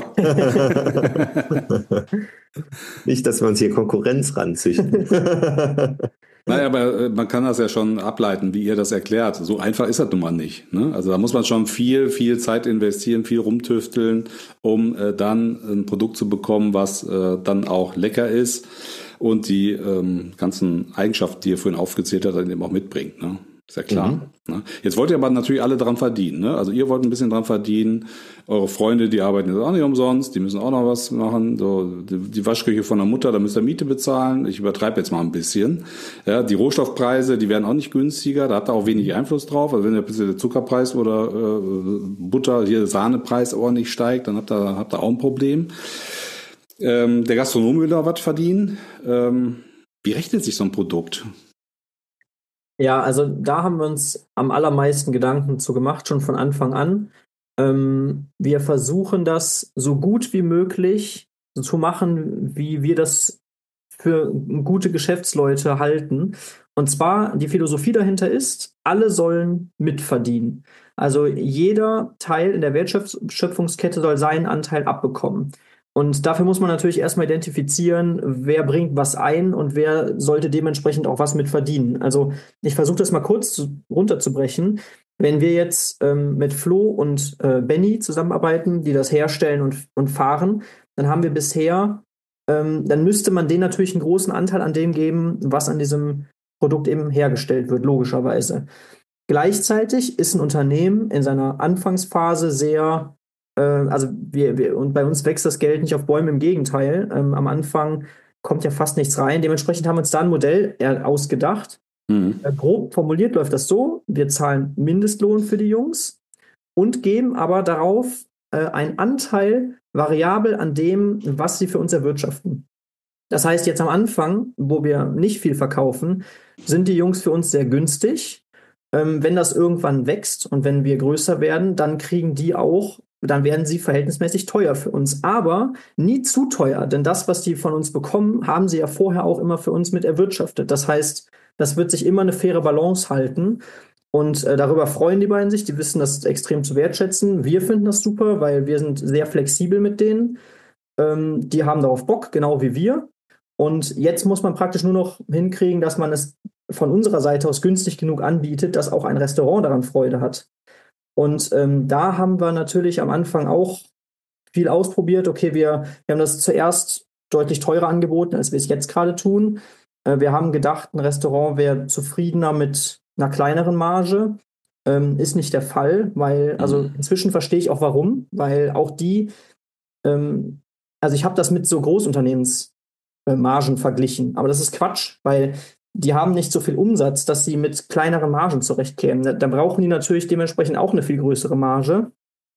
Nicht, dass wir uns hier Konkurrenz ranzüchten. Naja, aber man kann das ja schon ableiten, wie ihr das erklärt. So einfach ist das nun mal nicht. Ne? Also da muss man schon viel, viel Zeit investieren, viel rumtüfteln, um äh, dann ein Produkt zu bekommen, was äh, dann auch lecker ist und die ähm, ganzen Eigenschaften, die ihr vorhin aufgezählt habt, dann eben auch mitbringt. Ne? Ist ja klar. Mhm. Ne? Jetzt wollt ihr aber natürlich alle dran verdienen. Ne? Also ihr wollt ein bisschen dran verdienen. Eure Freunde, die arbeiten jetzt auch nicht umsonst. Die müssen auch noch was machen. So die, die Waschküche von der Mutter, da müsst ihr Miete bezahlen. Ich übertreibe jetzt mal ein bisschen. Ja, die Rohstoffpreise, die werden auch nicht günstiger. Da habt ihr auch wenig Einfluss drauf. Also wenn der, der Zuckerpreis oder äh, Butter, hier der Sahnepreis ordentlich steigt, dann habt ihr, habt ihr auch ein Problem. Ähm, der Gastronom will da was verdienen. Ähm, wie rechnet sich so ein Produkt? Ja, also da haben wir uns am allermeisten Gedanken zu gemacht, schon von Anfang an. Ähm, wir versuchen das so gut wie möglich zu machen, wie wir das für gute Geschäftsleute halten. Und zwar, die Philosophie dahinter ist, alle sollen mitverdienen. Also jeder Teil in der Wertschöpfungskette soll seinen Anteil abbekommen. Und dafür muss man natürlich erstmal identifizieren, wer bringt was ein und wer sollte dementsprechend auch was mit verdienen. Also ich versuche das mal kurz zu, runterzubrechen. Wenn wir jetzt ähm, mit Flo und äh, Benny zusammenarbeiten, die das herstellen und, und fahren, dann haben wir bisher, ähm, dann müsste man denen natürlich einen großen Anteil an dem geben, was an diesem Produkt eben hergestellt wird, logischerweise. Gleichzeitig ist ein Unternehmen in seiner Anfangsphase sehr Also wir, wir, und bei uns wächst das Geld nicht auf Bäumen, im Gegenteil. Ähm, am Anfang kommt ja fast nichts rein. Dementsprechend haben wir uns da ein Modell ausgedacht. Mhm. Äh, grob formuliert läuft das so: Wir zahlen Mindestlohn für die Jungs und geben aber darauf äh, einen Anteil variabel an dem, was sie für uns erwirtschaften. Das heißt, jetzt am Anfang, wo wir nicht viel verkaufen, sind die Jungs für uns sehr günstig. Ähm, wenn das irgendwann wächst und wenn wir größer werden, dann kriegen die auch dann werden sie verhältnismäßig teuer für uns. Aber nie zu teuer, denn das, was die von uns bekommen, haben sie ja vorher auch immer für uns mit erwirtschaftet. Das heißt, das wird sich immer eine faire Balance halten. Und äh, darüber freuen die beiden sich. Die wissen das extrem zu wertschätzen. Wir finden das super, weil wir sind sehr flexibel mit denen. Ähm, die haben darauf Bock, genau wie wir. Und jetzt muss man praktisch nur noch hinkriegen, dass man es von unserer Seite aus günstig genug anbietet, dass auch ein Restaurant daran Freude hat. Und ähm, da haben wir natürlich am Anfang auch viel ausprobiert. Okay, wir, wir haben das zuerst deutlich teurer angeboten, als wir es jetzt gerade tun. Äh, wir haben gedacht, ein Restaurant wäre zufriedener mit einer kleineren Marge. Ähm, ist nicht der Fall, weil, also inzwischen verstehe ich auch warum, weil auch die, ähm, also ich habe das mit so Großunternehmensmargen verglichen, aber das ist Quatsch, weil die haben nicht so viel Umsatz, dass sie mit kleineren Margen zurechtkämen. Da, da brauchen die natürlich dementsprechend auch eine viel größere Marge.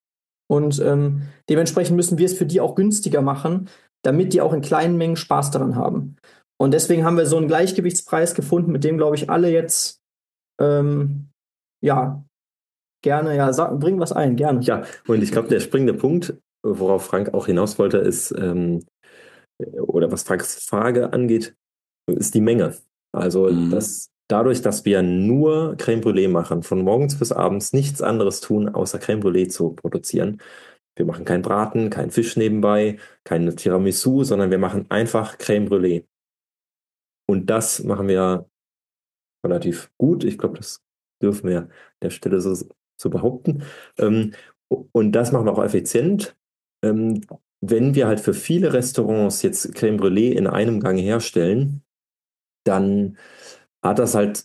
Und ähm, dementsprechend müssen wir es für die auch günstiger machen, damit die auch in kleinen Mengen Spaß daran haben. Und deswegen haben wir so einen Gleichgewichtspreis gefunden, mit dem, glaube ich, alle jetzt ähm, ja gerne, ja, sag, bring was ein, gerne. Ja, und ich glaube, der springende Punkt, worauf Frank auch hinaus wollte, ist, ähm, oder was Franks Frage angeht, ist die Menge. Also mhm. das, dadurch, dass wir nur Crème Brûlée machen, von morgens bis abends nichts anderes tun, außer Crème Brûlée zu produzieren. Wir machen keinen Braten, keinen Fisch nebenbei, kein Tiramisu, sondern wir machen einfach Crème Brûlée. Und das machen wir relativ gut. Ich glaube, das dürfen wir an der Stelle so, so behaupten. Ähm, und das machen wir auch effizient. Ähm, wenn wir halt für viele Restaurants jetzt Crème Brûlée in einem Gang herstellen, dann hat das halt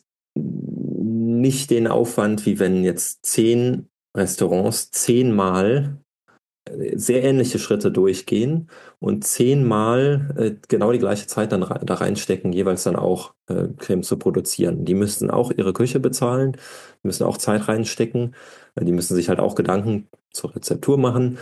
nicht den Aufwand, wie wenn jetzt zehn Restaurants zehnmal sehr ähnliche Schritte durchgehen und zehnmal äh, genau die gleiche Zeit dann re- da reinstecken, jeweils dann auch äh, Creme zu produzieren. Die müssten auch ihre Küche bezahlen, müssen auch Zeit reinstecken, äh, die müssen sich halt auch Gedanken zur Rezeptur machen.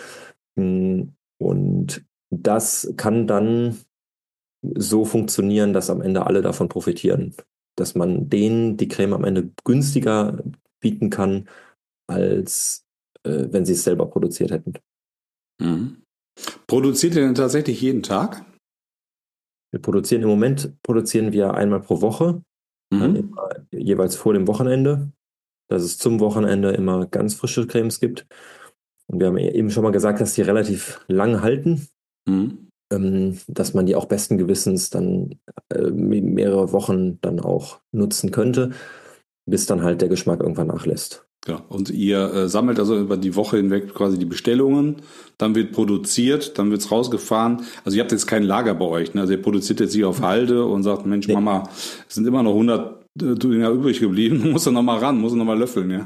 Und das kann dann so funktionieren, dass am Ende alle davon profitieren. Dass man denen die Creme am Ende günstiger bieten kann, als äh, wenn sie es selber produziert hätten. Mhm. Produziert ihr denn tatsächlich jeden Tag? Wir produzieren im Moment, produzieren wir einmal pro Woche, mhm. immer, jeweils vor dem Wochenende, dass es zum Wochenende immer ganz frische Cremes gibt. Und wir haben eben schon mal gesagt, dass die relativ lang halten. Mhm. Dass man die auch besten Gewissens dann äh, mehrere Wochen dann auch nutzen könnte, bis dann halt der Geschmack irgendwann nachlässt. Ja, und ihr äh, sammelt also über die Woche hinweg quasi die Bestellungen, dann wird produziert, dann wird's rausgefahren. Also ihr habt jetzt kein Lager bei euch, ne? Also ihr produziert jetzt hier auf Halde und sagt, Mensch, nee. Mama, es sind immer noch hundert äh, Dinger übrig geblieben, du musst doch noch mal ran, musst du noch mal löffeln, ja.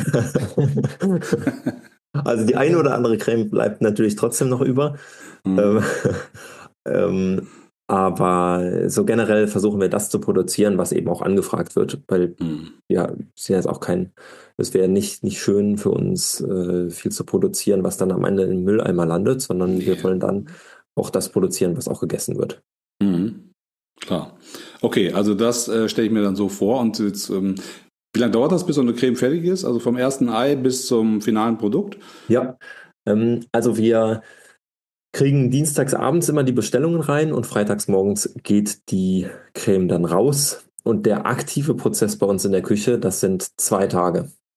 Also die eine oder andere Creme bleibt natürlich trotzdem noch über. Mhm. Ähm, ähm, aber so generell versuchen wir das zu produzieren, was eben auch angefragt wird, weil mhm. ja, es ist auch kein, es wäre nicht, nicht schön für uns, äh, viel zu produzieren, was dann am Ende im Mülleimer landet, sondern yeah. wir wollen dann auch das produzieren, was auch gegessen wird. Mhm. Klar. Okay, also das äh, stelle ich mir dann so vor. Und jetzt, ähm, wie lange dauert das, bis so eine Creme fertig ist? Also vom ersten Ei bis zum finalen Produkt? Ja, ähm, also wir kriegen dienstags abends immer die Bestellungen rein und freitags morgens geht die Creme dann raus. Und der aktive Prozess bei uns in der Küche, das sind zwei Tage.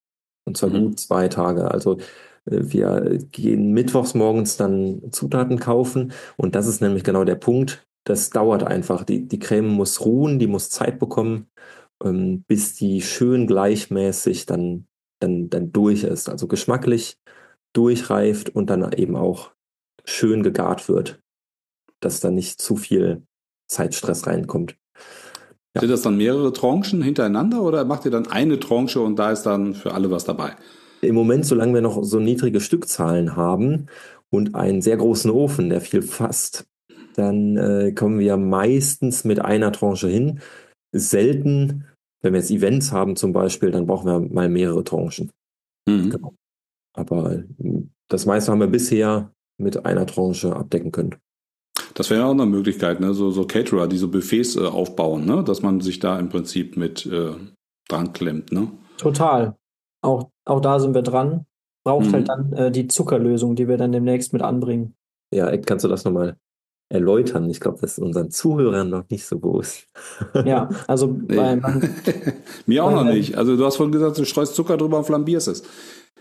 Und zwar Mhm. gut zwei Tage. Also äh, wir gehen mittwochs morgens dann Zutaten kaufen und das ist nämlich genau der Punkt. Das dauert einfach. Die, die Creme muss ruhen, die muss Zeit bekommen, ähm, bis die schön gleichmäßig dann, dann, dann durch ist. Also geschmacklich durchreift und dann eben auch schön gegart wird, dass da nicht zu viel Zeitstress reinkommt. Ja. Sind das dann mehrere Tranchen hintereinander oder macht ihr dann eine Tranche und da ist dann für alle was dabei? Im Moment, solange wir noch so niedrige Stückzahlen haben und einen sehr großen Ofen, der viel fasst, dann äh, kommen wir meistens mit einer Tranche hin. Selten, wenn wir jetzt Events haben zum Beispiel, dann brauchen wir mal mehrere Tranchen. Mhm. Genau. Aber äh, das meiste haben wir bisher mit einer Tranche abdecken können. Das wäre ja auch eine Möglichkeit, ne? So, so Caterer, die so Buffets äh, aufbauen, ne? Dass man sich da im Prinzip mit äh, dran klemmt, ne? Total. Auch, auch da sind wir dran. Braucht Mhm. halt dann äh, die Zuckerlösung, die wir dann demnächst mit anbringen. Ja, Ed, kannst du das nochmal erläutern? Ich glaube, das ist unseren Zuhörern noch nicht so bewusst. Ja, also Nee. bei, man, Mir auch Weil, noch ähm, nicht. Also du hast vorhin gesagt, du streust Zucker drüber und flambierst es.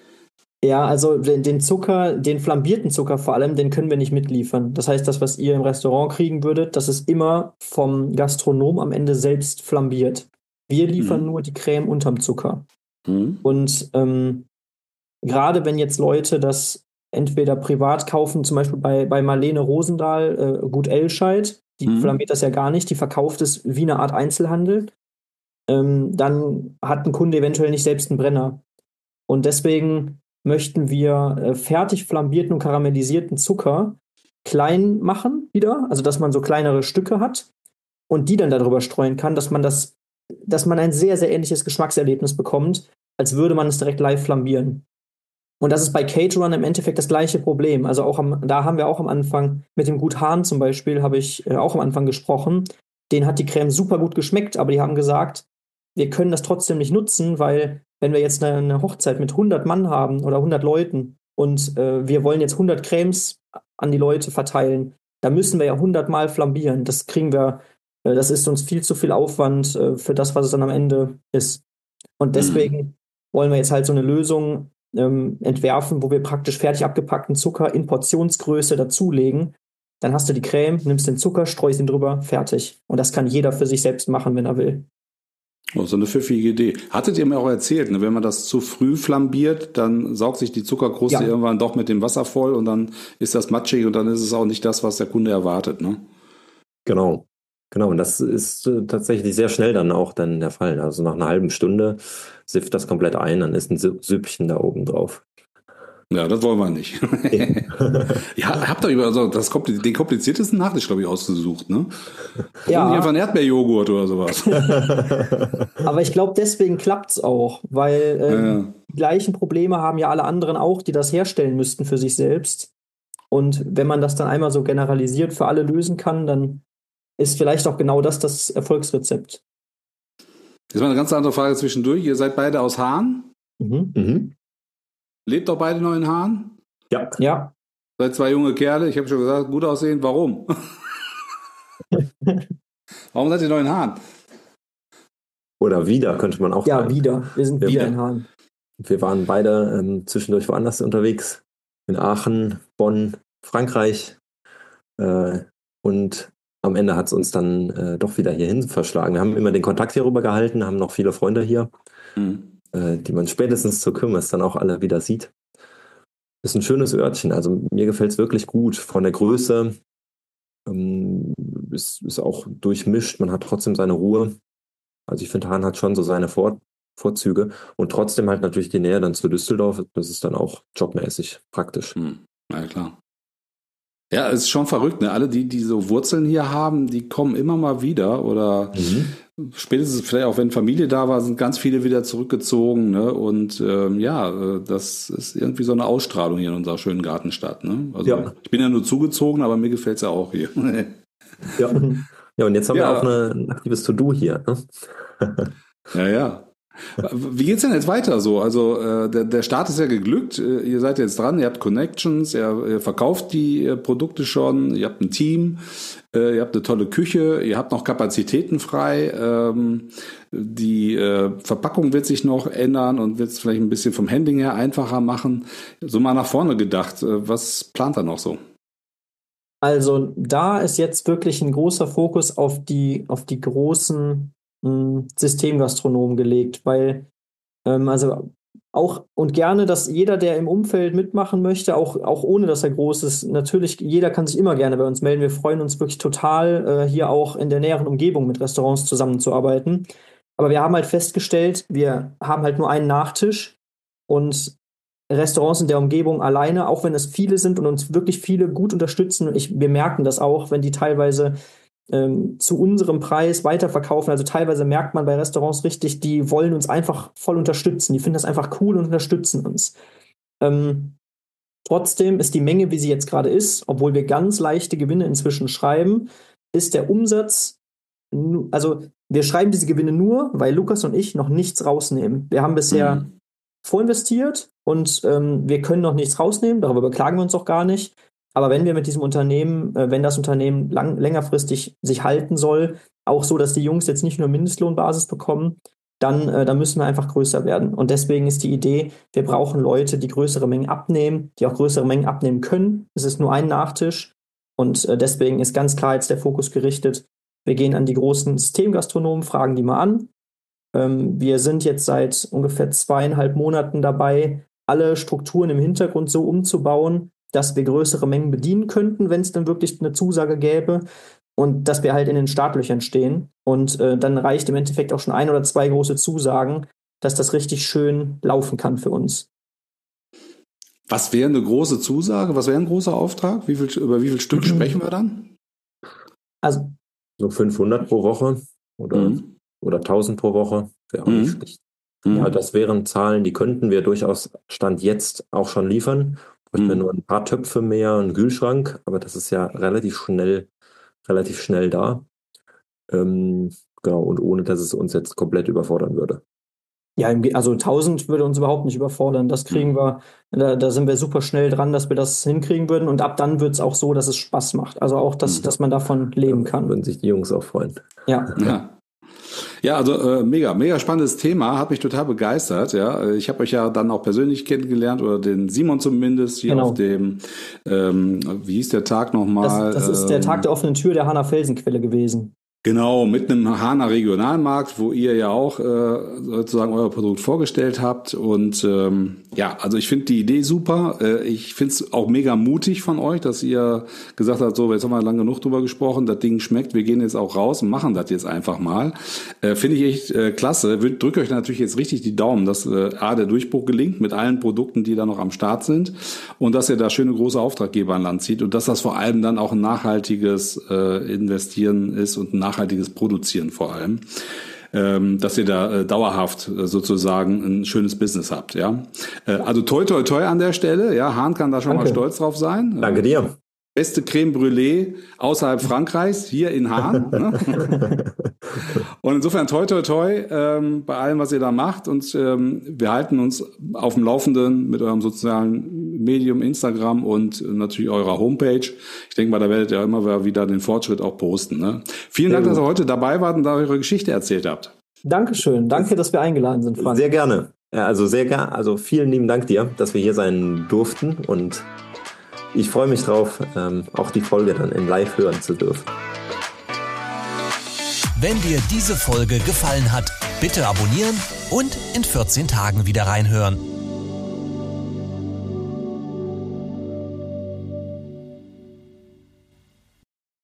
ja, also den, den Zucker, den flambierten Zucker vor allem, den können wir nicht mitliefern. Das heißt, das, was ihr im Restaurant kriegen würdet, das ist immer vom Gastronom am Ende selbst flambiert. Wir liefern Mhm. nur die Creme unterm Zucker. Mhm. Und ähm, gerade wenn jetzt Leute das entweder privat kaufen, zum Beispiel bei, bei Marlene Rosendahl, äh, Gut Elscheid, die Mhm. flambiert das ja gar nicht, die verkauft es wie eine Art Einzelhandel, ähm, dann hat ein Kunde eventuell nicht selbst einen Brenner. Und deswegen möchten wir äh, fertig flambierten und karamellisierten Zucker klein machen wieder, also dass man so kleinere Stücke hat und die dann darüber streuen kann, dass man das, dass man ein sehr, sehr ähnliches Geschmackserlebnis bekommt, als würde man es direkt live flambieren. Und das ist bei Caterern im Endeffekt das gleiche Problem. Also auch am, da haben wir auch am Anfang mit dem Gut Hahn zum Beispiel, habe ich äh, auch am Anfang gesprochen. Denen hat die Creme super gut geschmeckt, aber die haben gesagt, wir können das trotzdem nicht nutzen, weil wenn wir jetzt eine, eine Hochzeit mit hundert Mann haben oder hundert Leuten und äh, wir wollen jetzt hundert Cremes an die Leute verteilen, da müssen wir ja hundert Mal flambieren. Das kriegen wir, äh, das ist uns viel zu viel Aufwand äh, für das, was es dann am Ende ist. Und deswegen wollen wir jetzt halt so eine Lösung ähm, entwerfen, wo wir praktisch fertig abgepackten Zucker in Portionsgröße dazulegen. Dann hast du die Creme, nimmst den Zucker, streust ihn drüber, fertig. Und das kann jeder für sich selbst machen, wenn er will. Oh, so eine pfiffige Idee. Hattet ihr mir auch erzählt, ne, wenn man das zu früh flambiert, dann saugt sich die Zuckerkruste Ja. irgendwann doch mit dem Wasser voll und dann ist das matschig und dann ist es auch nicht das, was der Kunde erwartet, ne? Genau. Genau, und das ist äh, tatsächlich sehr schnell dann auch dann der Fall. Also nach einer halben Stunde sifft das komplett ein, dann ist ein Sü- Süppchen da oben drauf. Ja, das wollen wir nicht. Ja, habt ihr über so das kompli- den kompliziertesten Nachtisch, glaube ich, ausgesucht, ne? Ja. Nicht einfach einen Erdbeerjoghurt oder sowas. Aber ich glaube, deswegen klappt's auch, weil ähm, Ja. die gleichen Probleme haben ja alle anderen auch, die das herstellen müssten für sich selbst. Und wenn man das dann einmal so generalisiert für alle lösen kann, dann ist vielleicht auch genau das das Erfolgsrezept. Jetzt mal eine ganz andere Frage zwischendurch. Ihr seid beide aus Hahn? Mhm. Mhm. Lebt doch beide noch in Hahn? Ja. Ja, Seid zwei junge Kerle, ich habe schon gesagt, gut aussehen. Warum? Warum seid ihr noch in Hahn? Oder wieder, könnte man auch ja, sagen. wieder. Wir sind Ja, wieder wieder. in Hahn. Wir waren beide ähm, zwischendurch woanders unterwegs. In Aachen, Bonn, Frankreich. Äh, und am Ende hat es uns dann äh, doch wieder hierhin verschlagen. Wir haben immer den Kontakt hier rüber gehalten, haben noch viele Freunde hier, Hm. äh, die man spätestens zur Kirmes dann auch alle wieder sieht. Ist ein schönes Örtchen. Also mir gefällt es wirklich gut. Von der Größe ähm, ist, ist auch durchmischt. Man hat trotzdem seine Ruhe. Also ich finde, Hahn hat schon so seine Vor Vorzüge. Und trotzdem halt natürlich die Nähe dann zu Düsseldorf. Das ist dann auch jobmäßig praktisch. Hm. Na ja, klar. Ja, es ist schon verrückt, ne? Alle, die, die so Wurzeln hier haben, die kommen immer mal wieder oder Mhm. spätestens vielleicht auch wenn Familie da war, sind ganz viele wieder zurückgezogen, ne? Und ähm, ja, äh, das ist irgendwie so eine Ausstrahlung hier in unserer schönen Gartenstadt, ne? Also Ja. ich bin ja nur zugezogen, aber mir gefällt's ja auch hier. Ja. Ja, und jetzt haben Ja. wir auch eine, ein aktives To-Do hier. Ne? Ja, ja. Wie geht's denn jetzt weiter so? Also äh, der, der Start ist ja geglückt, ihr seid jetzt dran, ihr habt Connections, ihr, ihr verkauft die äh, Produkte schon, ihr habt ein Team, äh, ihr habt eine tolle Küche, ihr habt noch Kapazitäten frei, ähm, die äh, Verpackung wird sich noch ändern und wird es vielleicht ein bisschen vom Handling her einfacher machen. So mal nach vorne gedacht, äh, was plant ihr noch so? Also da ist jetzt wirklich ein großer Fokus auf die, auf die großen mh, Systemgastronomen gelegt, weil ähm, also auch und gerne, dass jeder, der im Umfeld mitmachen möchte, auch, auch ohne dass er groß ist, natürlich, jeder kann sich immer gerne bei uns melden. Wir freuen uns wirklich total, äh, hier auch in der näheren Umgebung mit Restaurants zusammenzuarbeiten. Aber wir haben halt festgestellt, wir haben halt nur einen Nachtisch und Restaurants in der Umgebung alleine, auch wenn es viele sind und uns wirklich viele gut unterstützen. Ich, wir merken das auch, wenn die teilweise ähm, zu unserem Preis weiterverkaufen. Also teilweise merkt man bei Restaurants richtig, die wollen uns einfach voll unterstützen. Die finden das einfach cool und unterstützen uns. Ähm, trotzdem ist die Menge, wie sie jetzt gerade ist, obwohl wir ganz leichte Gewinne inzwischen schreiben, ist der Umsatz, also wir schreiben diese Gewinne nur, weil Lukas und ich noch nichts rausnehmen. Wir haben bisher mhm. vorinvestiert und ähm, wir können noch nichts rausnehmen, darüber beklagen wir uns auch gar nicht. Aber wenn wir mit diesem Unternehmen, äh, wenn das Unternehmen lang, längerfristig sich halten soll, auch so, dass die Jungs jetzt nicht nur Mindestlohnbasis bekommen, dann, äh, dann müssen wir einfach größer werden. Und deswegen ist die Idee, wir brauchen Leute, die größere Mengen abnehmen, die auch größere Mengen abnehmen können. Es ist nur ein Nachtisch und äh, deswegen ist ganz klar jetzt der Fokus gerichtet. Wir gehen an die großen Systemgastronomen, fragen die mal an. Ähm, wir sind jetzt seit ungefähr zweieinhalb Monaten dabei, alle Strukturen im Hintergrund so umzubauen, dass wir größere Mengen bedienen könnten, wenn es dann wirklich eine Zusage gäbe und dass wir halt in den Startlöchern stehen. Und äh, dann reicht im Endeffekt auch schon ein oder zwei große Zusagen, dass das richtig schön laufen kann für uns. Was wäre eine große Zusage? Was wäre ein großer Auftrag? Wie viel, über wie viel Stück sprechen wir dann? Also so fünfhundert pro Woche oder, mhm. oder tausend pro Woche wäre auch mhm. nicht schlecht. Mhm. Ja, das wären Zahlen, die könnten wir durchaus Stand jetzt auch schon liefern. Bräuchten wir nur ein paar Töpfe mehr, einen Kühlschrank, aber das ist ja relativ schnell, relativ schnell da. Ähm, genau, und ohne, dass es uns jetzt komplett überfordern würde. Ja, also tausend würde uns überhaupt nicht überfordern. Das kriegen wir, da, da sind wir super schnell dran, dass wir das hinkriegen würden. Und ab dann wird es auch so, dass es Spaß macht. Also auch, dass, dass man davon leben kann. Da würden sich die Jungs auch freuen. Ja. Ja. Ja, also äh, mega, mega spannendes Thema, hat mich total begeistert. Ja, ich habe euch ja dann auch persönlich kennengelernt oder den Simon zumindest hier genau. auf dem, ähm, wie hieß der Tag nochmal? Das, das ist der Tag der offenen Tür der Hahner Felsenquelle gewesen. Genau, mit einem Hahner Regionalmarkt, wo ihr ja auch äh, sozusagen euer Produkt vorgestellt habt. Und ähm, ja, also ich finde die Idee super. Äh, ich finde es auch mega mutig von euch, dass ihr gesagt habt, so, jetzt haben wir lange genug drüber gesprochen, das Ding schmeckt, wir gehen jetzt auch raus und machen das jetzt einfach mal. Äh, finde ich echt äh, klasse. Drückt euch natürlich jetzt richtig die Daumen, dass äh, A, der Durchbruch gelingt mit allen Produkten, die da noch am Start sind und dass ihr da schöne große Auftraggeber an Land zieht und dass das vor allem dann auch ein nachhaltiges äh, Investieren ist und ein nachhaltiges Produzieren vor allem, ähm, dass ihr da äh, dauerhaft äh, sozusagen ein schönes Business habt, ja. Äh, also toi toi toi an der Stelle, ja, Hahn kann da schon Danke. mal stolz drauf sein. Danke dir. Beste Creme Brûlée außerhalb Frankreichs, hier in Hahn. Ne? Und insofern toi toi toi ähm, bei allem, was ihr da macht. Und ähm, wir halten uns auf dem Laufenden mit eurem sozialen Medium, Instagram und natürlich eurer Homepage. Ich denke mal, da werdet ihr immer wieder den Fortschritt auch posten. Ne? Vielen Dank, dass ihr heute dabei wart und da eure Geschichte erzählt habt. Dankeschön. Danke, dass wir eingeladen sind, Frank. Sehr gerne. Ja, also sehr gerne. Also vielen lieben Dank dir, dass wir hier sein durften und ich freue mich drauf, ähm, auch die Folge dann in live hören zu dürfen. Wenn dir diese Folge gefallen hat, bitte abonnieren und in vierzehn Tagen wieder reinhören.